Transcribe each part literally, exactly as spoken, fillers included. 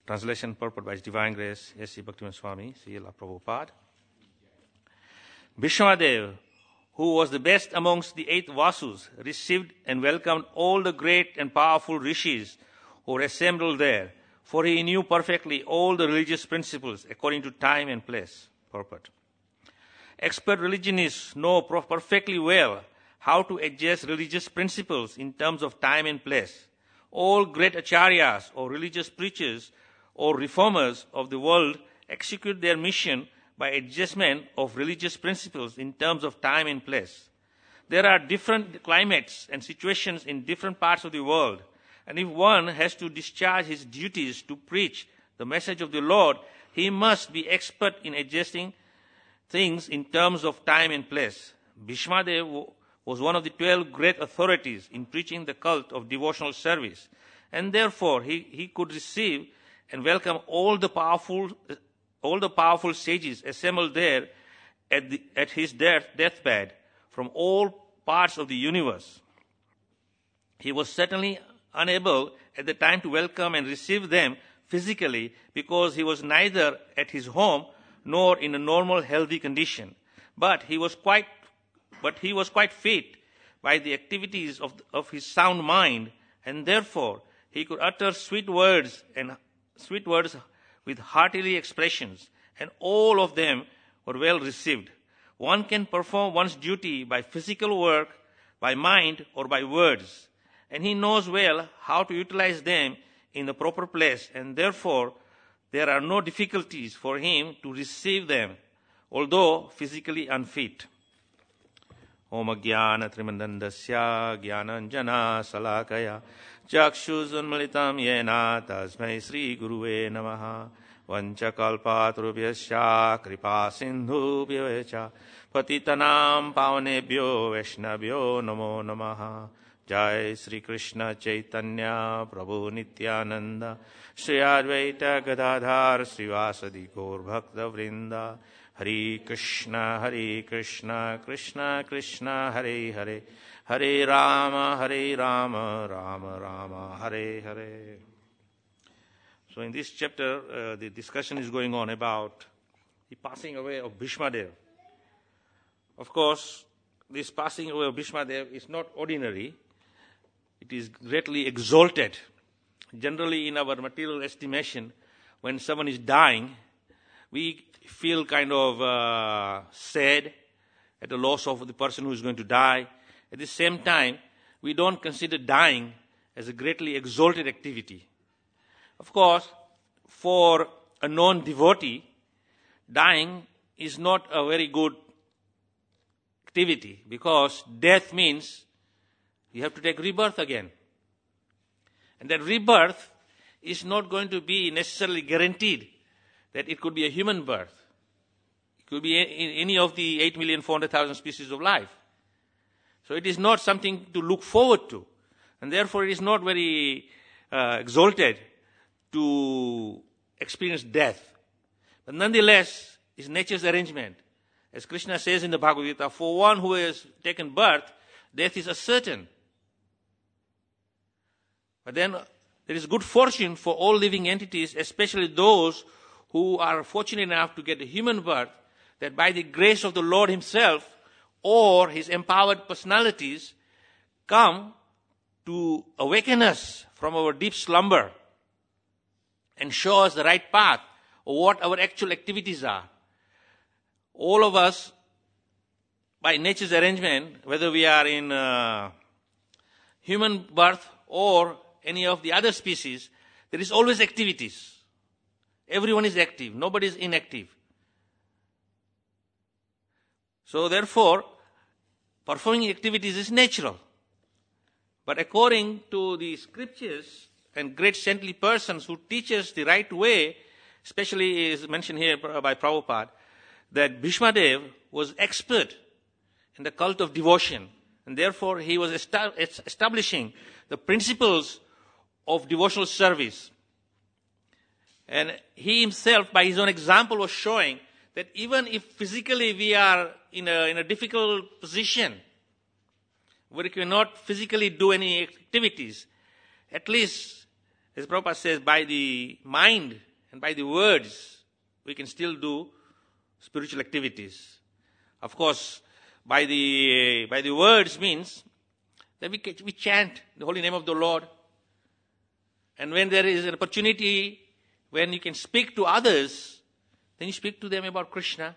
Translation purport by His Divine Grace, S C Bhaktivinoda Swami, Srila Prabhupada. Bhishmadev, who was the best amongst the eight Vasus, received and welcomed all the great and powerful rishis who were assembled there, for he knew perfectly all the religious principles according to time and place. Purport. Expert religionists know perfectly well how to adjust religious principles in terms of time and place. All great acharyas or religious preachers or reformers of the world execute their mission by adjustment of religious principles in terms of time and place. There are different climates and situations in different parts of the world, and if one has to discharge his duties to preach the message of the Lord, he must be expert in adjusting things in terms of time and place. Bhishmadev was one of the twelve great authorities in preaching the cult of devotional service, and therefore he, he could receive and welcome all the powerful all the powerful sages assembled there at, the, at his death, deathbed from all parts of the universe. He was certainly unable at the time to welcome and receive them physically because he was neither at his home nor in a normal healthy condition. But he was quite, but he was quite fit by the activities of, of his sound mind, and therefore he could utter sweet words and sweet words with hearty expressions, and all of them were well received. One can perform one's duty by physical work, by mind, or by words, and he knows well how to utilize them in the proper place, and therefore there are no difficulties for him to receive them, although physically unfit. Om Jnana Trimandandasya Jnananjana Salakaya Chakshuzunmalitam Yena Tasmai Sri Guruve Namaha Vanchakalpatrubhyasya Kripa Sindhubhyacha Patitanam Pavanebhyo Vaishnavyo Namo Namaha. Jai Sri Krishna Chaitanya Prabhu Nityananda Shri Advaita Gadadhar Srivasadi Gaur Bhakta Vrinda. Hare Krishna, Hare Krishna, Krishna Krishna, Hare Hare, Hare Rama, Hare Rama, Rama Rama, Hare Hare. So in this chapter, uh, the discussion is going on about the passing away of Bhishmadev. Of course, this passing away of Bhishmadev is not ordinary. It is greatly exalted. Generally, in our material estimation, when someone is dying, we feel kind of uh, sad at the loss of the person who is going to die. At the same time, we don't consider dying as a greatly exalted activity. Of course, for a non-devotee, dying is not a very good activity because death means you have to take rebirth again. And that rebirth is not going to be necessarily guaranteed that it could be a human birth. It could be in any of the eight million four hundred thousand species of life. So it is not something to look forward to. And therefore it is not very uh, exalted to experience death. But nonetheless, it's nature's arrangement. As Krishna says in the Bhagavad Gita, for one who has taken birth, death is certain. But then there is good fortune for all living entities, especially those who are fortunate enough to get a human birth, that by the grace of the Lord himself or his empowered personalities come to awaken us from our deep slumber and show us the right path or what our actual activities are. All of us, by nature's arrangement, whether we are in uh, human birth or any of the other species, there is always activities. Everyone is active. Nobody is inactive. So therefore, performing activities is natural. But according to the scriptures and great saintly persons who teach us the right way, especially is mentioned here by Prabhupada, that Bhishmadev was expert in the cult of devotion. And therefore, he was establishing the principles of devotional service. And he himself, by his own example, was showing that even if physically we are in a, in a difficult position, where we cannot physically do any activities, at least as Prabhupada says, by the mind and by the words, we can still do spiritual activities. Of course, by the by the words means that we, we chant the holy name of the Lord. And when there is an opportunity, when you can speak to others, then you speak to them about Krishna.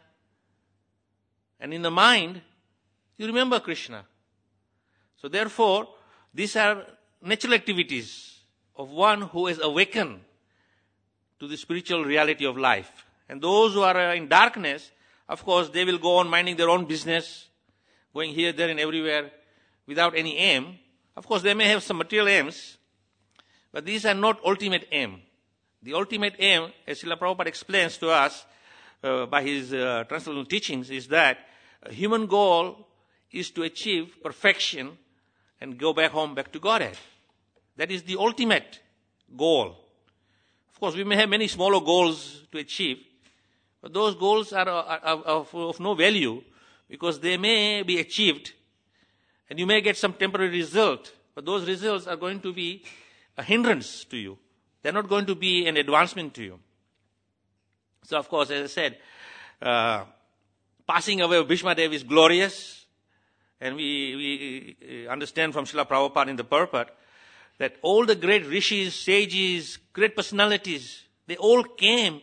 And in the mind, you remember Krishna. So therefore, these are natural activities of one who is awakened to the spiritual reality of life. And those who are in darkness, of course, they will go on minding their own business, going here, there, and everywhere without any aim. Of course, they may have some material aims, but these are not ultimate aim. The ultimate aim, as Srila Prabhupada explains to us uh, by his uh, transcendental teachings, is that a human goal is to achieve perfection and go back home, back to Godhead. That is the ultimate goal. Of course, we may have many smaller goals to achieve, but those goals are, are, are of, of no value because they may be achieved and you may get some temporary result, but those results are going to be a hindrance to you. They're not going to be an advancement to you. So, of course, as I said, uh, passing away of Bhishma Dev is glorious, and we, we understand from Srila Prabhupada in the purport that all the great rishis, sages, great personalities, they all came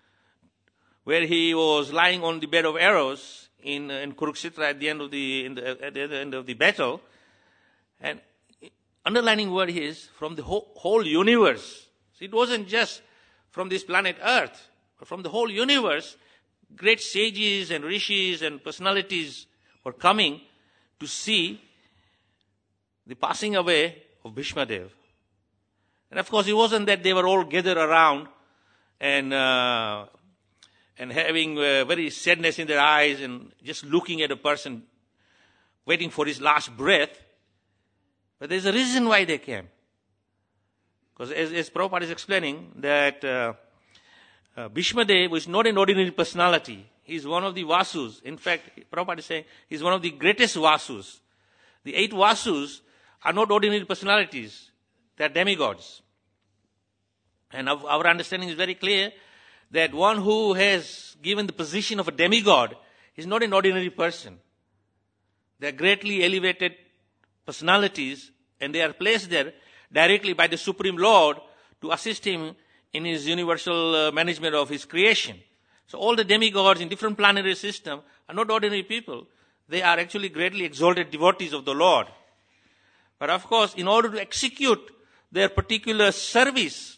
where he was lying on the bed of arrows in, in Kurukshetra at the end of the, in the at the end of the battle, and underlining word is from the whole, whole universe. So it wasn't just from this planet Earth, but from the whole universe. Great sages and rishis and personalities were coming to see the passing away of Bhishma Dev. And of course, it wasn't that they were all gathered around and uh, and having uh, very sadness in their eyes and just looking at a person waiting for his last breath. But there's a reason why they came. Because as, as Prabhupada is explaining, that uh, uh, Bhishma Dev was not an ordinary personality. He's one of the Vasus. In fact, Prabhupada is saying he's one of the greatest Vasus. The eight Vasus are not ordinary personalities. They are demigods. And our, our understanding is very clear that one who has given the position of a demigod is not an ordinary person. They are greatly elevated personalities, and they are placed there directly by the Supreme Lord to assist him in his universal uh, management of his creation. So all the demigods in different planetary systems are not ordinary people. They are actually greatly exalted devotees of the Lord. But of course, in order to execute their particular service,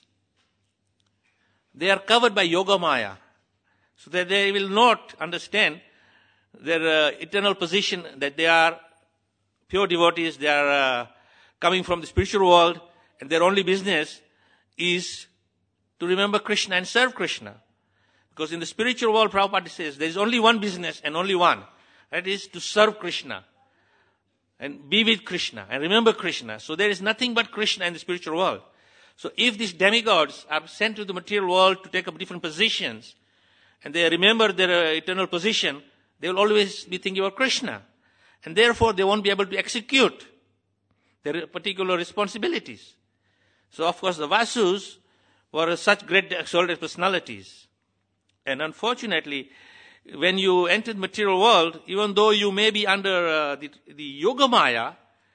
they are covered by Yoga Maya, so that they will not understand their uh, eternal position, that they are pure devotees, they are uh, coming from the spiritual world, and their only business is to remember Krishna and serve Krishna. Because in the spiritual world, Prabhupada says, there is only one business and only one. That is to serve Krishna and be with Krishna and remember Krishna. So there is nothing but Krishna in the spiritual world. So if these demigods are sent to the material world to take up different positions, and they remember their uh, eternal position, they will always be thinking about Krishna. And therefore, they won't be able to execute their particular responsibilities. So, of course, the Vasus were such great exalted personalities. And unfortunately, when you enter the material world, even though you may be under uh, the, the Yoga Maya,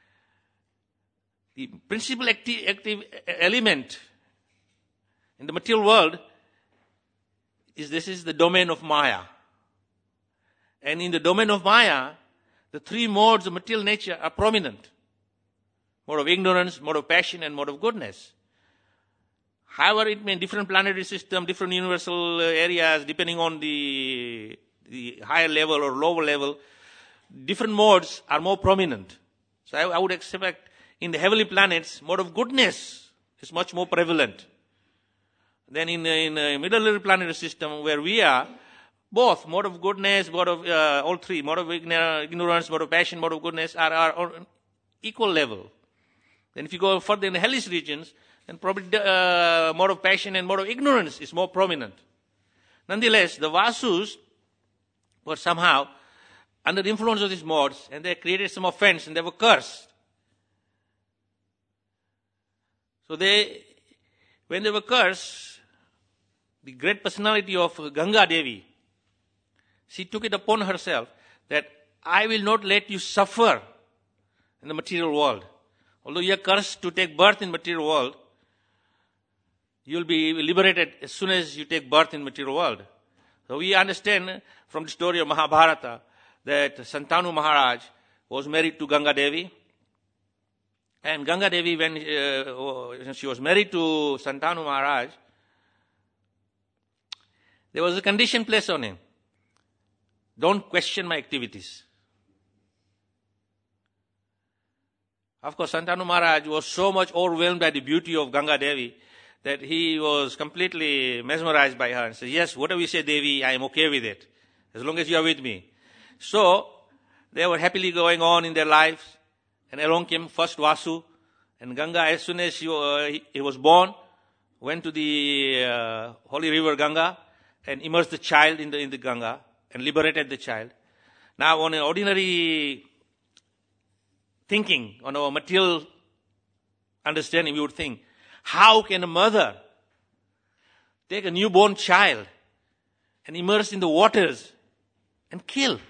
the principal active, active element in the material world is this is the domain of Maya. And in the domain of Maya, the three modes of material nature are prominent. Mode of ignorance, mode of passion, and mode of goodness. However, it may different planetary system, different universal areas, depending on the, the higher level or lower level, different modes are more prominent. So I, I would expect in the heavenly planets, mode of goodness is much more prevalent than in, in the middle planetary system where we are. Both mode of goodness, mode of uh, all three, mode of ignorance, mode of passion, mode of goodness are, are on equal level. Then if you go further in the hellish regions, then probably uh, mode of passion and mode of ignorance is more prominent. Nonetheless, the Vasus were somehow under the influence of these modes, and they created some offense, and they were cursed. So they when they were cursed, the great personality of Ganga Devi, she took it upon herself that I will not let you suffer in the material world. Although you are cursed to take birth in material world, you will be liberated as soon as you take birth in material world. So we understand from the story of Mahabharata that Santanu Maharaj was married to Ganga Devi. And Ganga Devi, when uh, she was married to Santanu Maharaj, there was a condition placed on him. Don't question my activities. Of course, Santanu Maharaj was so much overwhelmed by the beauty of Ganga Devi that he was completely mesmerized by her and said, yes, whatever you say, Devi, I am okay with it, as long as you are with me. So, they were happily going on in their lives, and along came first Vasu, and Ganga, as soon as he, uh, he, he was born, went to the uh, holy river Ganga and immersed the child in the, in the Ganga and liberated the child. Now, on an ordinary thinking, on our material understanding, we would think, how can a mother take a newborn child and immerse in the waters and kill?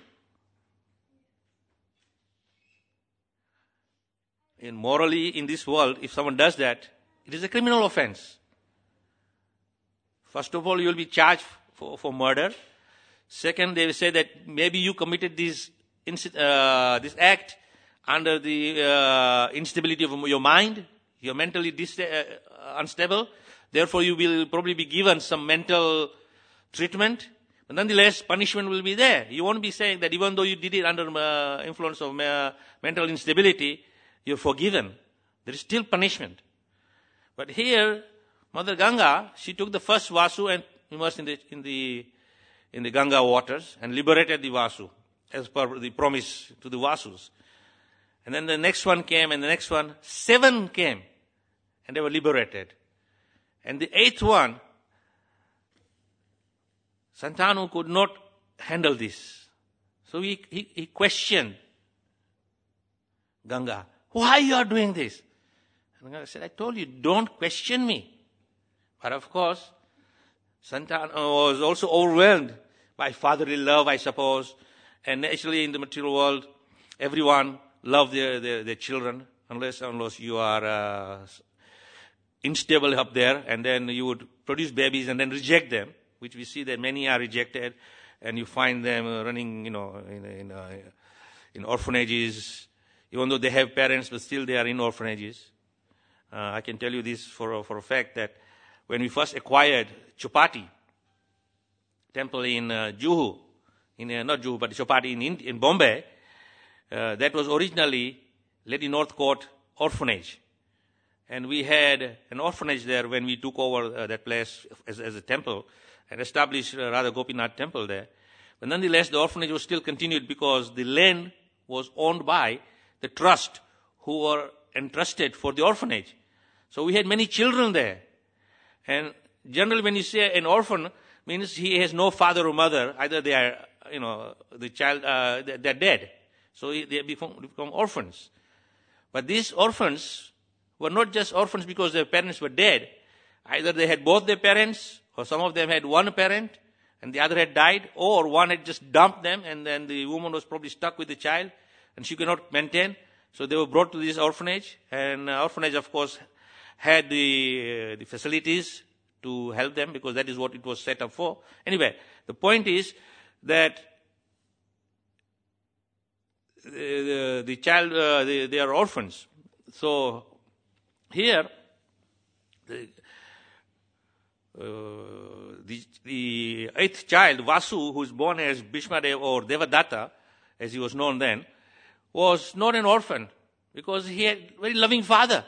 And morally, in this world, if someone does that, it is a criminal offense. First of all, you will be charged for, for murder. Second, they will say that maybe you committed this, uh, this act under the uh, instability of your mind. You're mentally dis- uh, unstable. Therefore, you will probably be given some mental treatment. But nonetheless, punishment will be there. You won't be saying that even though you did it under uh, influence of uh, mental instability, you're forgiven. There is still punishment. But here, Mother Ganga, she took the first Vasu and immersed in the, in the, in the Ganga waters and liberated the Vasu as per the promise to the Vasus. And then the next one came and the next one, seven came and they were liberated. And the eighth one, Santanu could not handle this. So he, he, he questioned Ganga, why you are doing this? And Ganga said, I told you, don't question me. But of course, Santanu was also overwhelmed by fatherly love, I suppose. And naturally in the material world, everyone love their, their, their children, unless unless you are uh, unstable up there, and then you would produce babies and then reject them, which we see that many are rejected, and you find them running, you know, in in, uh, in orphanages, even though they have parents, but still they are in orphanages. Uh, I can tell you this for for a fact that when we first acquired Chopati temple in uh, Juhu, in uh, not Juhu but Chopati in in Bombay. Uh, that was originally Lady Northcote Orphanage. And we had an orphanage there when we took over uh, that place as, as a temple and established uh, Radha Gopinath temple there. But nonetheless, the orphanage was still continued because the land was owned by the trust who were entrusted for the orphanage. So we had many children there. And generally when you say an orphan, means he has no father or mother. Either they are, you know, the child, uh, they're dead. So they become, become orphans. But these orphans were not just orphans because their parents were dead. Either they had both their parents, or some of them had one parent, and the other had died, or one had just dumped them, and then the woman was probably stuck with the child, and she could not maintain. So they were brought to this orphanage, and uh, orphanage, of course, had the, uh, the facilities to help them, because that is what it was set up for. Anyway, the point is that The, the, the child, uh, they, they are orphans. So here, the, uh, the, the eighth child, Vasu, who is born as Bhishmadev or Devadatta, as he was known then, was not an orphan because he had a very loving father.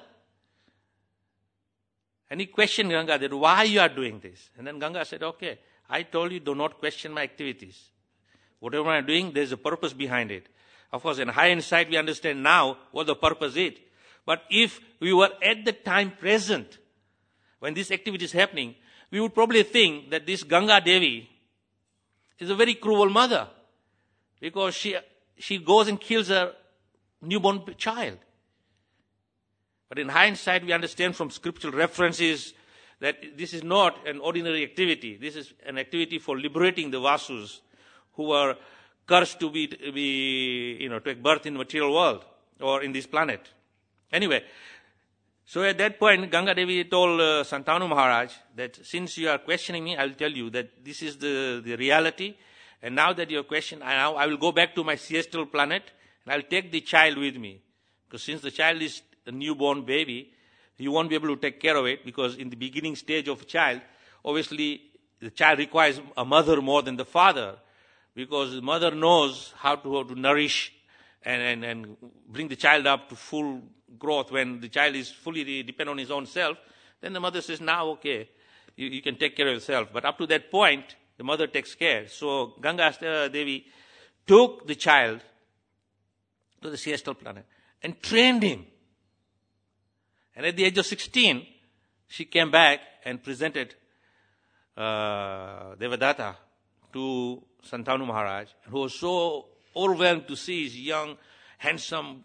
And he questioned Ganga that why you are doing this. And then Ganga said, okay, I told you do not question my activities. Whatever I am doing, there is a purpose behind it. Of course, in hindsight, we understand now what the purpose is. But if we were at the time present, when this activity is happening, we would probably think that this Ganga Devi is a very cruel mother, because she, she goes and kills her newborn child. But in hindsight, we understand from scriptural references that this is not an ordinary activity. This is an activity for liberating the Vasus who are cursed to be, be you know, to take birth in the material world or in this planet. Anyway, so at that point, Ganga Devi told uh, Santanu Maharaj that since you are questioning me, I will tell you that this is the, the reality. And now that you are questioning, I, now I will go back to my celestial planet and I will take the child with me. Because since the child is a newborn baby, you won't be able to take care of it, because in the beginning stage of a child, obviously the child requires a mother more than the father, because the mother knows how to, how to nourish and, and, and bring the child up to full growth. When the child is fully dependent on his own self, then the mother says, now, okay, you, you can take care of yourself. But up to that point, the mother takes care. So Ganga Devi took the child to the celestial planet and trained him. And at the age of sixteen, she came back and presented uh, Devadatta to Santanu Maharaj, who was so overwhelmed to see his young, handsome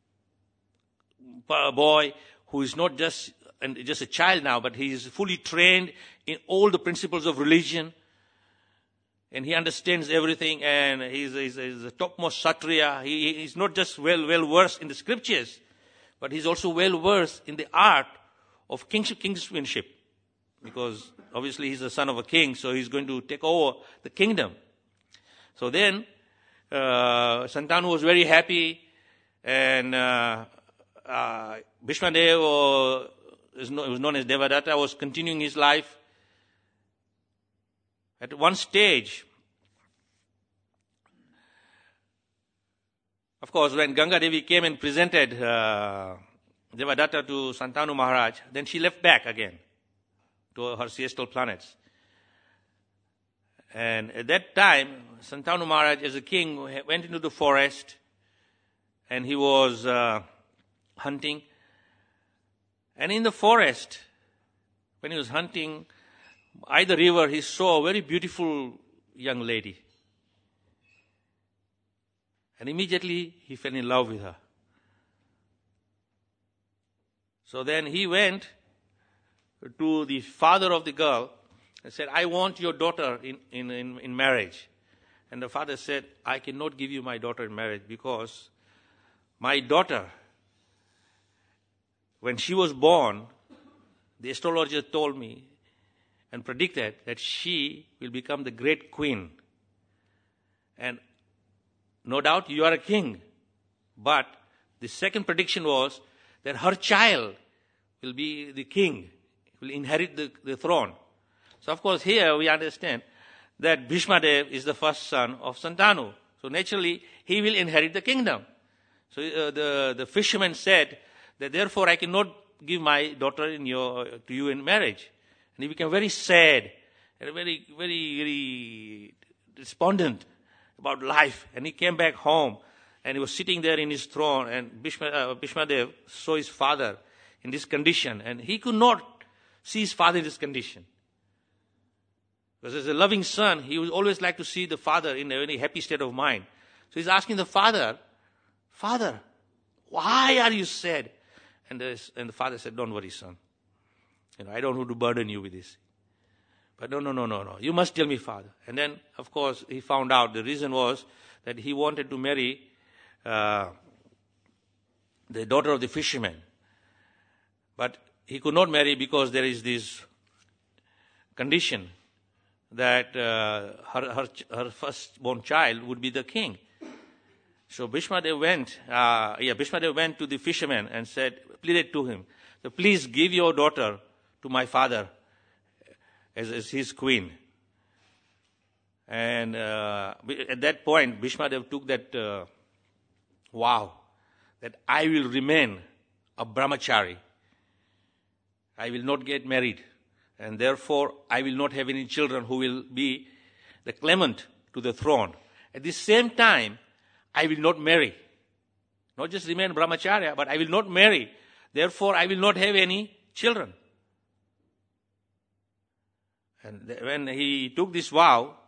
boy who is not just, and just a child now, but he is fully trained in all the principles of religion. And he understands everything, and he's, he's, he's the topmost Kshatriya. He, he's not just well, well versed in the scriptures, but he's also well versed in the art of kingship, kingsmanship. Because obviously he's the son of a king, so he's going to take over the kingdom. So then, uh, Santanu was very happy, and uh, uh, Bhishmadev, uh, is no, was known as Devadatta, was continuing his life. At one stage, of course, when Ganga Devi came and presented uh, Devadatta to Santanu Maharaj, then she left back again to her celestial planets. And at that time, Santanu Maharaj, as a king, went into the forest, and he was uh, hunting. And in the forest, when he was hunting, by the river, he saw a very beautiful young lady. And immediately he fell in love with her. So then he went to the father of the girl and said, I want your daughter in, in, in, in marriage. And the father said, I cannot give you my daughter in marriage, because my daughter, when she was born, the astrologer told me and predicted that she will become the great queen. And no doubt you are a king. But the second prediction was that her child will be the king, will inherit the, the throne. So of course here we understand that Bhishmadev is the first son of Santanu. So naturally he will inherit the kingdom. So uh, the, the fisherman said that therefore I cannot give my daughter in your, to you in marriage. And he became very sad and very, very, very despondent about life. And he came back home, and he was sitting there in his throne, and Bhishma, uh, Bhishmadev saw his father in this condition, and he could not see his father in this condition. Because as a loving son, he would always like to see the father in a very happy state of mind. So he's asking the father, Father, why are you sad? And the, and the father said, don't worry, son. You know, I don't want to burden you with this. But no, no, no, no, no. You must tell me, Father. And then, of course, he found out the reason was that he wanted to marry uh, the daughter of the fisherman. But he could not marry because there is this condition that uh, her, her, her firstborn child would be the king. So Bhishmadev went, uh, yeah, Bhishmadev went to the fisherman and said, pleaded to him, so please give your daughter to my father as, as his queen. And uh, at that point, Bhishmadev took that uh, vow that I will remain a brahmachari. I will not get married, and therefore I will not have any children who will be the claimant to the throne. At the same time, I will not marry. Not just remain brahmacharya, but I will not marry. Therefore, I will not have any children. And when he took this vow,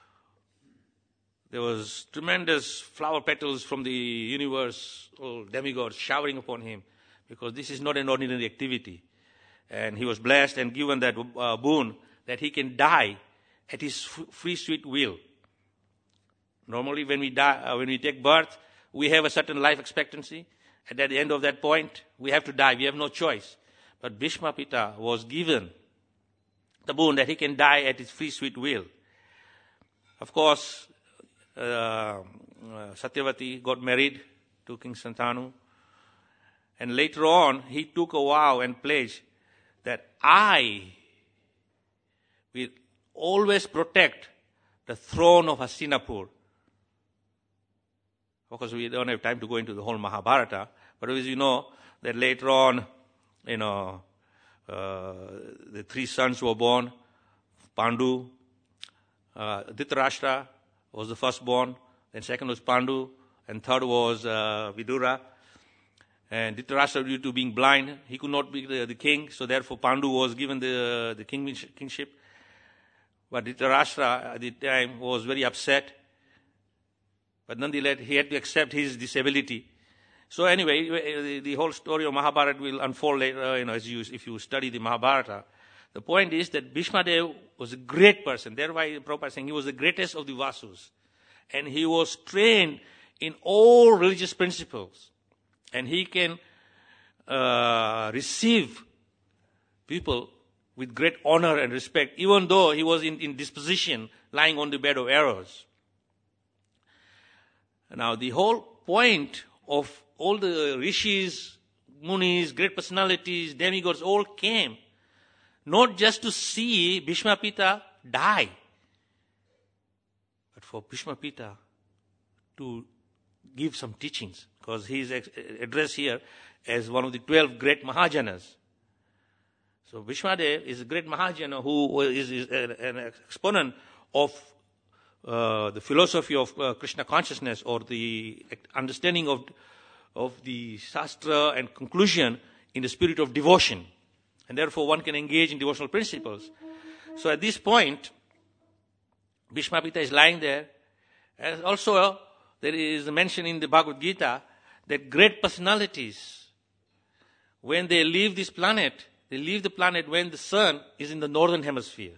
there was tremendous flower petals from the universe, all demigods showering upon him, because this is not an ordinary activity. And he was blessed and given that uh, boon that he can die at his free, sweet will. Normally, when we die, uh, when we take birth, we have a certain life expectancy. And at the end of that point, we have to die. We have no choice. But Bhishma Pita was given the boon that he can die at his free, sweet will. Of course, uh, uh, Satyavati got married to King Santanu. And later on, he took a vow and pledged that I will always protect the throne of Hastinapur. Of course, we don't have time to go into the whole Mahabharata, but as you know, that later on, you know, uh, the three sons were born. Pandu, uh, Dhritarashtra was the firstborn, then second was Pandu, and third was uh, Vidura. And Dhritarashtra, due to being blind, he could not be the, the king, so therefore Pandu was given the, the king, kingship. But Dhritarashtra at the time was very upset. But nonetheless, he had to accept his disability. So anyway, the, the whole story of Mahabharata will unfold later, you know, as you, if you study the Mahabharata. The point is that Bhishma Dev was a great person. Thereby, Prabhupada is saying he was the greatest of the Vasus. And he was trained in all religious principles. And he can uh, receive people with great honor and respect, even though he was in, in disposition, lying on the bed of arrows. Now, the whole point of all the rishis, munis, great personalities, demigods, all came not just to see Bhishma Pita die, but for Bhishma Pita to give some teachings, because he is addressed here as one of the twelve great Mahajanas. So Bhishma Dev is a great Mahajana who is, is an exponent of Uh, the philosophy of uh, Krishna consciousness, or the understanding of of the Shastra and conclusion in the spirit of devotion. And therefore one can engage in devotional principles. So at this point, Bhishma Pita is lying there. And also uh, there is a mention in the Bhagavad Gita that great personalities, when they leave this planet, they leave the planet when the sun is in the northern hemisphere.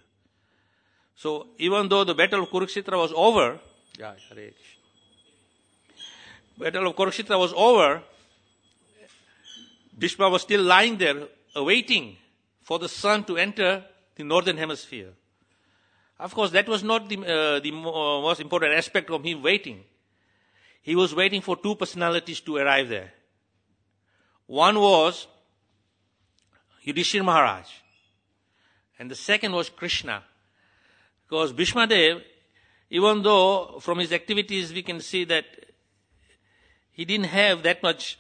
So even though the battle of Kurukshetra was over, yeah, Hare Krishna. Battle of Kurukshetra was over, Bhishma was still lying there, awaiting for the sun to enter the northern hemisphere. Of course, that was not the, uh, the uh, most important aspect of him waiting. He was waiting for two personalities to arrive there. One was Yudhishthira Maharaj, and the second was Krishna. Because Bhishma Dev, even though from his activities we can see that he didn't have that much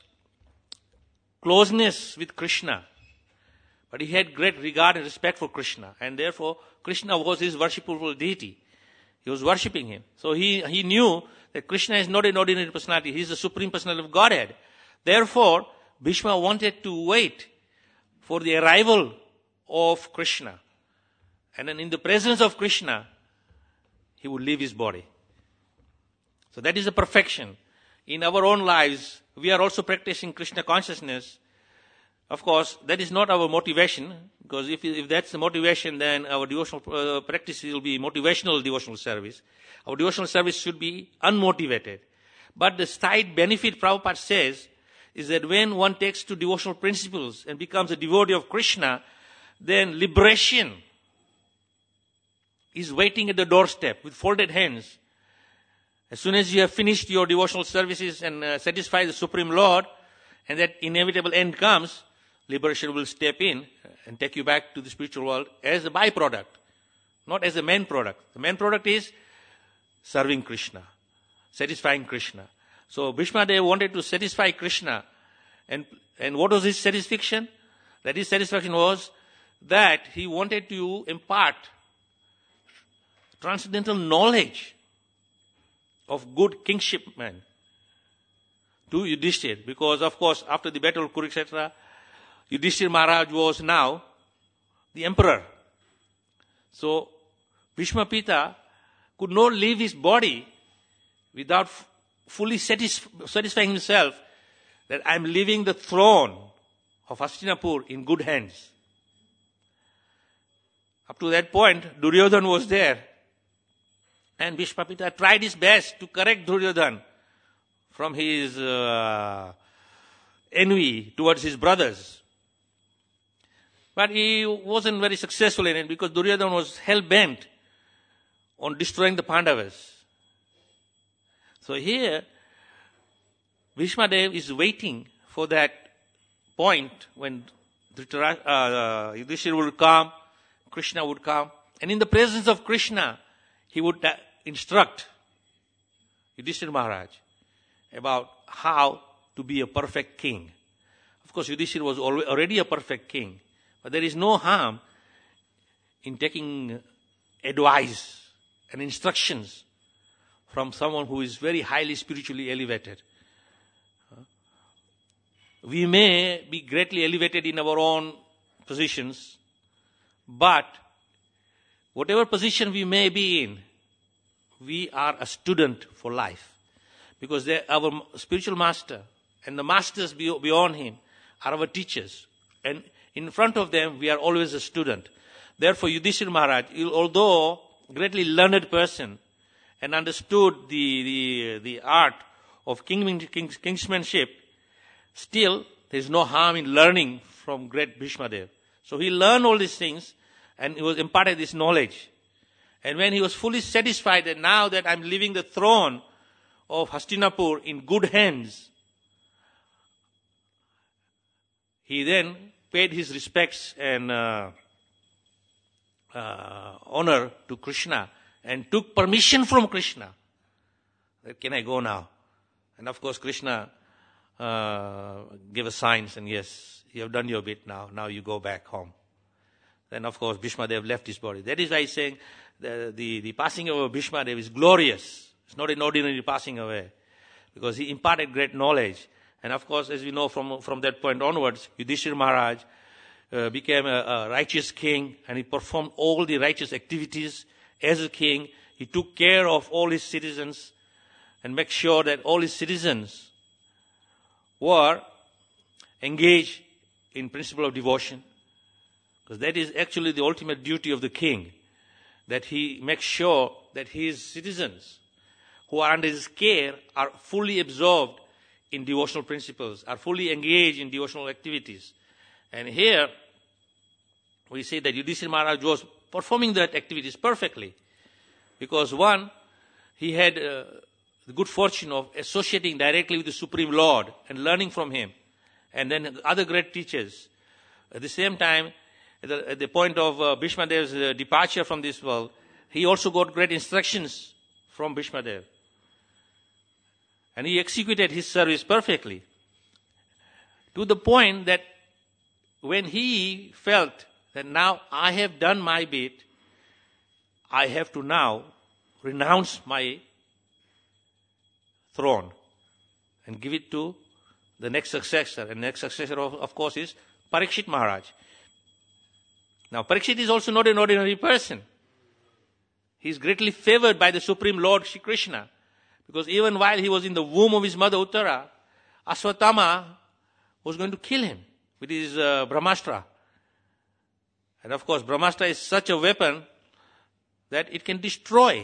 closeness with Krishna, but he had great regard and respect for Krishna, and therefore Krishna was his worshipful deity. He was worshipping him. So he, he knew that Krishna is not an ordinary personality, he is the supreme personality of Godhead. Therefore, Bhishma wanted to wait for the arrival of Krishna. And then in the presence of Krishna, he would leave his body. So that is the perfection. In our own lives, we are also practicing Krishna consciousness. Of course, that is not our motivation, because if, if that's the motivation, then our devotional uh, practice will be motivational devotional service. Our devotional service should be unmotivated. But the side benefit, Prabhupada says, is that when one takes to devotional principles and becomes a devotee of Krishna, then liberation is waiting at the doorstep with folded hands. As soon as you have finished your devotional services and uh, satisfied the Supreme Lord, and that inevitable end comes, liberation will step in and take you back to the spiritual world as a byproduct, not as a main product. The main product is serving Krishna, satisfying Krishna. So Bhishma Dev wanted to satisfy Krishna. And, and what was his satisfaction? That his satisfaction was that he wanted to impart transcendental knowledge of good kingship man to Yudhishthira. Because of course, after the battle of Kurukshetra, Yudhishthira Maharaj was now the emperor. So Bhishma Pita could not leave his body without f- fully satisf- satisfying himself that I am leaving the throne of Hastinapur in good hands. Up to that point, Duryodhan was there. And Bhishmapita tried his best to correct Duryodhan from his uh, envy towards his brothers. But he wasn't very successful in it because Duryodhan was hell-bent on destroying the Pandavas. So here, Bhishmadev is waiting for that point when Dhritarashtra, uh, Yudhishthira would come, Krishna would come, and in the presence of Krishna, he would uh, instruct Yudhishthira Maharaj about how to be a perfect king. Of course, Yudhishthira was already a perfect king, but there is no harm in taking advice and instructions from someone who is very highly spiritually elevated. We may be greatly elevated in our own positions, but whatever position we may be in, we are a student for life. Because our spiritual master and the masters beyond him are our teachers. And in front of them, we are always a student. Therefore, Yudhishthira Maharaj, although greatly learned person and understood the, the, the art of king, king, kingsmanship, still there is no harm in learning from great Bhishmadev. So he learned all these things and he was imparted this knowledge. And when he was fully satisfied that now that I'm leaving the throne of Hastinapur in good hands, he then paid his respects and uh, uh, honor to Krishna and took permission from Krishna. Can I go now? And of course Krishna uh, gave a signs and yes, you have done your bit now. Now you go back home. Then of course Bhishmadev left his body. That is why he's saying the, the, the passing away of Bhishmadev is glorious. It's not an ordinary passing away. Because he imparted great knowledge. And of course, as we know from, from that point onwards, Yudhishthira Maharaj uh, became a, a righteous king and he performed all the righteous activities as a king. He took care of all his citizens and make sure that all his citizens were engaged in principle of devotion. Because that is actually the ultimate duty of the king. That he makes sure that his citizens who are under his care are fully absorbed in devotional principles, are fully engaged in devotional activities. And here, we see that Yudhishthira Maharaj was performing that activities perfectly. Because one, he had uh, the good fortune of associating directly with the Supreme Lord and learning from him. And then other great teachers. At the same time, at the, at the point of uh, Bhishmadev's uh, departure from this world, he also got great instructions from Bhishmadev. And he executed his service perfectly. To the point that when he felt that now I have done my bit, I have to now renounce my throne and give it to the next successor. And the next successor, of, of course, is Parikshit Maharaj. Now, Parikshit is also not an ordinary person. He is greatly favored by the Supreme Lord Shri Krishna. Because even while he was in the womb of his mother Uttara, Aswatthama was going to kill him with his uh, Brahmastra. And of course, Brahmastra is such a weapon that it can destroy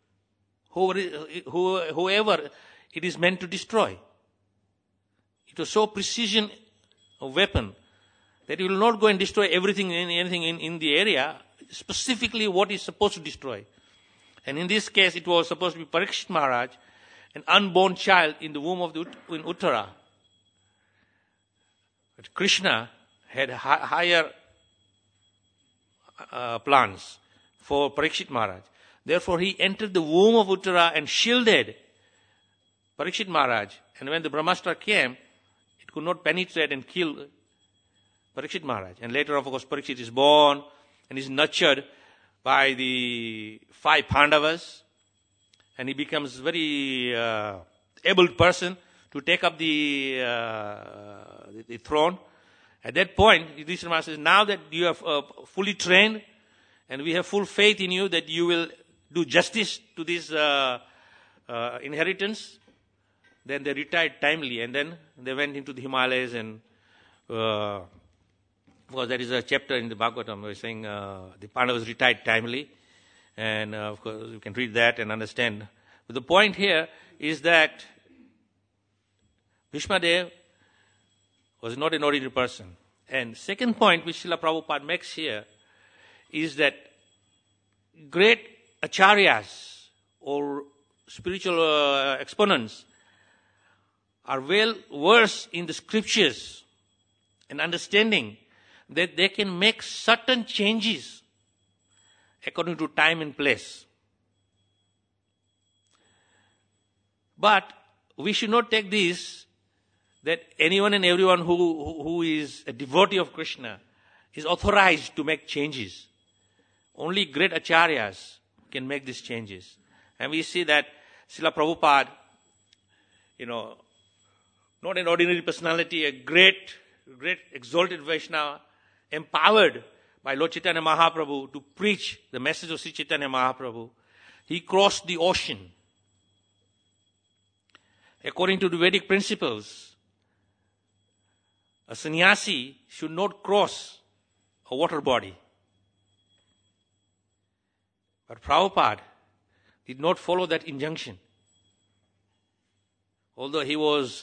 whoever it is meant to destroy. It was so precision a weapon that it will not go and destroy everything, anything in, in the area, specifically what is supposed to destroy. And in this case, it was supposed to be Parikshit Maharaj, an unborn child in the womb of the in Uttara. But Krishna had hi- higher uh, plans for Parikshit Maharaj. Therefore, he entered the womb of Uttara and shielded Parikshit Maharaj. And when the Brahmastra came, it could not penetrate and kill Parikshit Maharaj. And later, of course, Parikshit is born and is nurtured by the five Pandavas. And he becomes a very uh, able person to take up the, uh, the, the throne. At that point, Yudhishthira Maharaj says, now that you have uh, fully trained and we have full faith in you that you will do justice to this uh, uh, inheritance, then they retired timely and then they went into the Himalayas and uh, Of course, there is a chapter in the Bhagavatam where it's saying uh, the Pandavas retired timely. And uh, of course, you can read that and understand. But the point here is that Bhishma Dev was not an ordinary person. And second point which Srila Prabhupada makes here is that great acharyas or spiritual uh, exponents are well versed in the scriptures and understanding that they can make certain changes according to time and place. But we should not take this that anyone and everyone who, who, who is a devotee of Krishna is authorized to make changes. Only great acharyas can make these changes. And we see that Srila Prabhupada, you know, not an ordinary personality, a great, great exalted Vaishnava, empowered by Lord Chaitanya Mahaprabhu to preach the message of Sri Chaitanya Mahaprabhu. He crossed the ocean. According to the Vedic principles, a sannyasi should not cross a water body. But Prabhupada did not follow that injunction. Although he was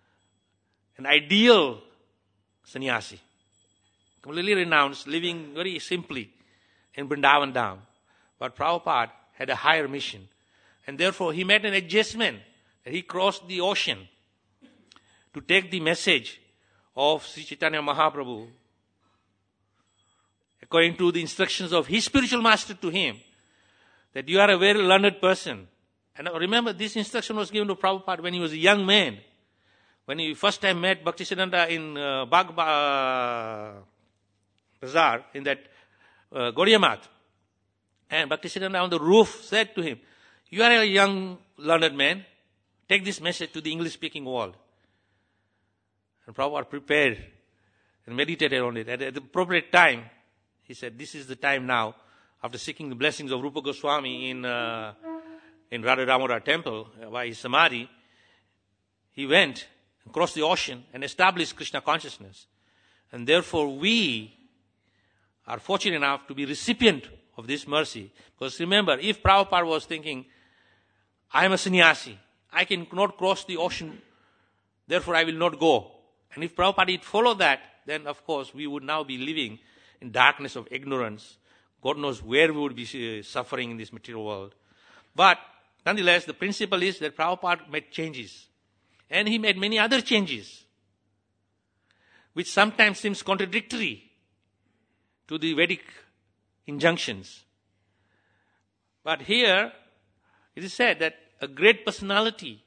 an ideal sannyasi, completely renounced, living very simply in Vrindavan Dham. But Prabhupada had a higher mission. And therefore he made an adjustment that he crossed the ocean to take the message of Sri Chaitanya Mahaprabhu according to the instructions of his spiritual master to him, that you are a very learned person. And remember, this instruction was given to Prabhupada when he was a young man. When he first time met Bhaktisiddhanta in uh, Bagh uh, Bazaar, in that uh, Gaudiya Math. And Bhaktisiddhanta on the roof said to him, you are a young learned man, take this message to the English-speaking world. And Prabhupada prepared and meditated on it. At, at the appropriate time, he said, this is the time now, after seeking the blessings of Rupa Goswami in uh, in Radha Damodar temple, uh, by his samadhi, he went and crossed the ocean and established Krishna consciousness. And therefore we are fortunate enough to be recipient of this mercy. Because remember, if Prabhupada was thinking, I am a sannyasi, I cannot cross the ocean, therefore I will not go. And if Prabhupada did follow that, then of course we would now be living in darkness of ignorance. God knows where we would be suffering in this material world. But nonetheless, the principle is that Prabhupada made changes. And he made many other changes, which sometimes seems contradictory to the Vedic injunctions. But here, it is said that a great personality,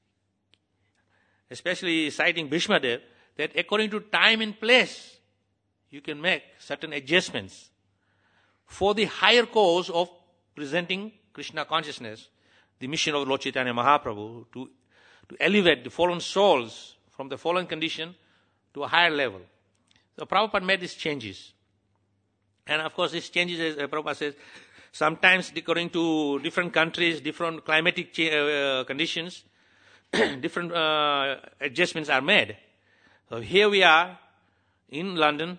especially citing Bhishma Dev, that according to time and place, you can make certain adjustments for the higher cause of presenting Krishna consciousness, the mission of Lord Chaitanya Mahaprabhu, to, to elevate the fallen souls from the fallen condition to a higher level. So Prabhupada made these changes. And of course these changes, as Prabhupada says, sometimes according to different countries, different climatic cha- uh, conditions, different uh, adjustments are made. So here we are in London.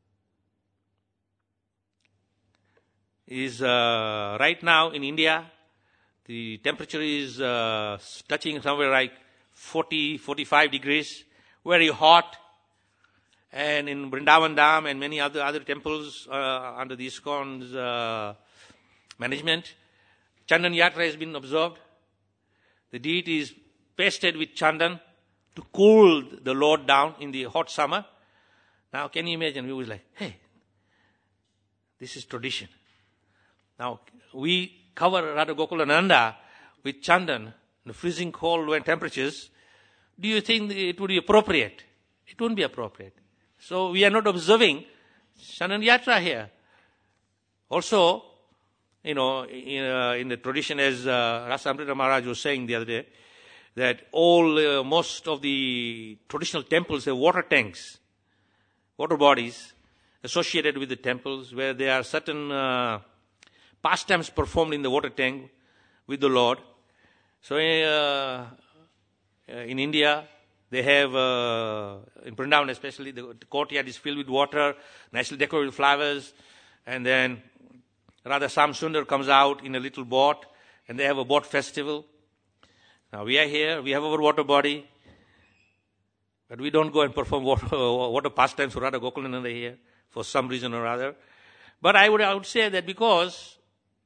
Is uh, right now in India, the temperature is uh, touching somewhere like forty, forty-five degrees, very hot. And in Vrindavan Dham and many other other temples uh, under the ISKCON's uh, management, Chandan Yatra has been observed. The deity is pasted with chandan to cool the Lord down in the hot summer. Now can you imagine? We was like, hey, this is tradition. Now, we cover Radha Gokulananda with chandan in the freezing cold temperatures. Do you think it would be appropriate? It wouldn't be appropriate. So, we are not observing Chandan Yatra here. Also, you know, in, uh, in the tradition, as uh, Rasamrita Maharaj was saying the other day, that all, uh, most of the traditional temples have water tanks, water bodies associated with the temples, where there are certain uh, pastimes performed in the water tank with the Lord. So uh, in India, They have, uh, in Vrindavan especially, the, the courtyard is filled with water, nicely decorated with flowers, and then Radha Samsundar comes out in a little boat, and they have a boat festival. Now we are here, we have our water body, but we don't go and perform water, water pastimes for Radha Gokulananda here, for some reason or other. But I would, I would say that because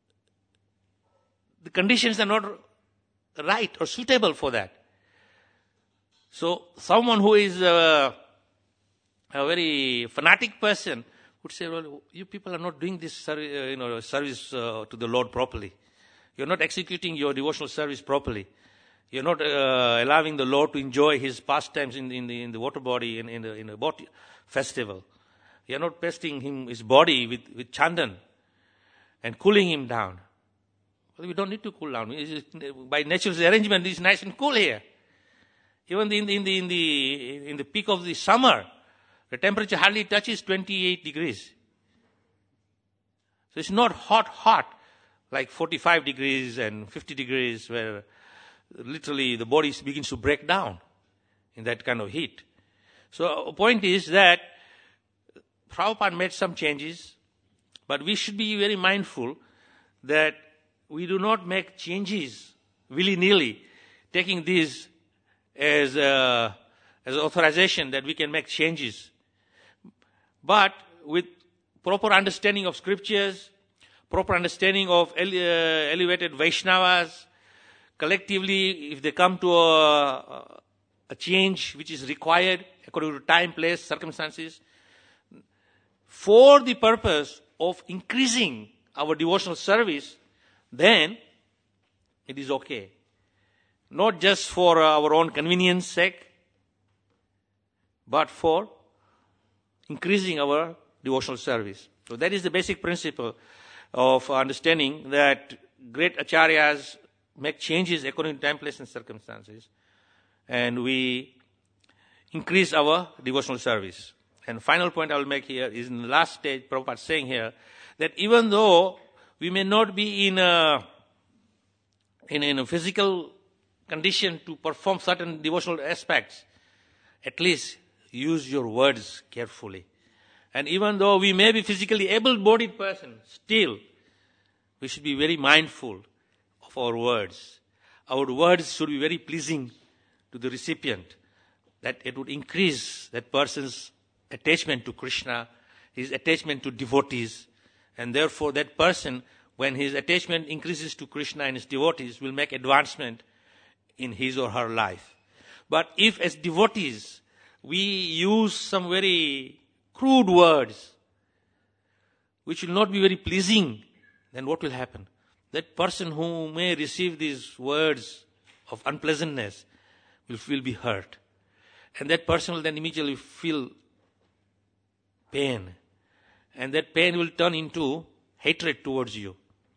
the conditions are not right or suitable for that. So someone who is a, a very fanatic person would say, well, you people are not doing this service, uh, you know, service uh, to the Lord properly. You're not executing your devotional service properly. You're not uh, allowing the Lord to enjoy His pastimes in, in, the, in the water body, in, in, the, in the boat festival. You're not pasting him, his body with, with chandan and cooling him down. Well, we don't need to cool down. It's, by nature's arrangement, it's nice and cool here. Even in the, in the, in the, in the peak of the summer, the temperature hardly touches twenty-eight degrees. So it's not hot, hot, like forty-five degrees and fifty degrees, where literally the body begins to break down in that kind of heat. So the point is that Prabhupada made some changes, but we should be very mindful that we do not make changes willy-nilly, taking these as a, as an authorization that we can make changes. But with proper understanding of scriptures, proper understanding of ele- uh, elevated Vaishnavas, collectively, if they come to a, a change which is required according to time, place, circumstances, for the purpose of increasing our devotional service, then it is okay. Not just for our own convenience sake, but for increasing our devotional service. So that is the basic principle of understanding that great acharyas make changes according to time, place, and circumstances, and we increase our devotional service. And final point I will make here is in the last stage, Prabhupada is saying here, that even though we may not be in a, in, in a physical condition to perform certain devotional aspects, at least use your words carefully. And even though we may be physically able-bodied person, still we should be very mindful of our words. Our words should be very pleasing to the recipient, that it would increase that person's attachment to Krishna, his attachment to devotees, and therefore that person, when his attachment increases to Krishna and his devotees, will make advancement in his or her life. But if as devotees we use some very crude words which will not be very pleasing, then what will happen? That person who may receive these words of unpleasantness will, will be hurt. And that person will then immediately feel pain. And that pain will turn into hatred towards you.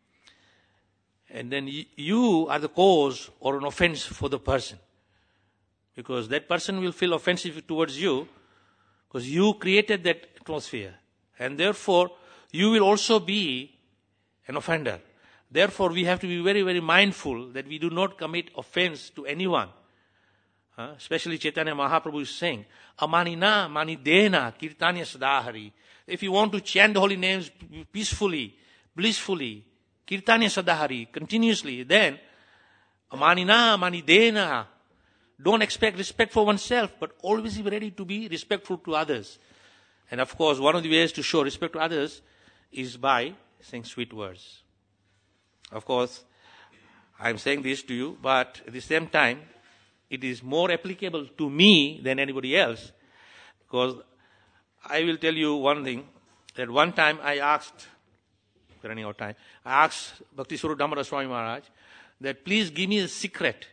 And then you are the cause or an offense for the person. Because that person will feel offensive towards you because you created that atmosphere. And therefore, you will also be an offender. Therefore, we have to be very, very mindful that we do not commit offense to anyone. Uh, especially Chaitanya Mahaprabhu is saying, Amanina manidena kirtanya sadahari. If you want to chant the holy names peacefully, blissfully, kirtanya sadahari, continuously, then amanina manidena. Don't expect respect for oneself, but always be ready to be respectful to others. And of course, one of the ways to show respect to others is by saying sweet words. Of course, I'm saying this to you, but at the same time, it is more applicable to me than anybody else. Because I will tell you one thing, that one time I asked, running out of time, I asked Bhakti Swarup Damodar Swami Maharaj that please give me a secret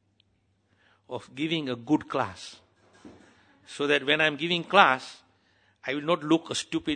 of giving a good class. So that when I'm giving class, I will not look a stupid,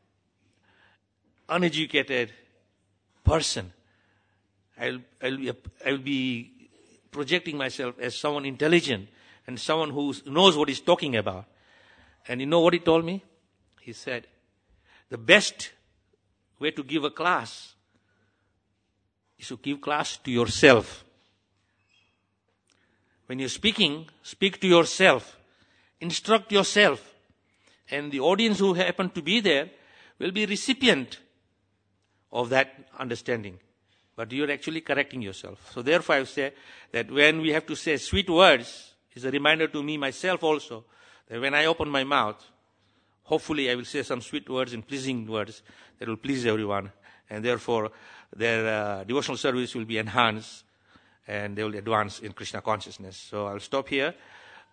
uneducated person. I'll, I'll, be, I'll be projecting myself as someone intelligent and someone who knows what he's talking about. And you know what he told me? He said, the best way to give a class is to give class to yourself. When you're speaking, speak to yourself. Instruct yourself. And the audience who happen to be there will be recipient of that understanding. But you're actually correcting yourself. So therefore I say that when we have to say sweet words, is a reminder to me myself also, that when I open my mouth, hopefully I will say some sweet words and pleasing words that will please everyone. And therefore their uh, devotional service will be enhanced and they will advance in Krishna consciousness. So I'll stop here.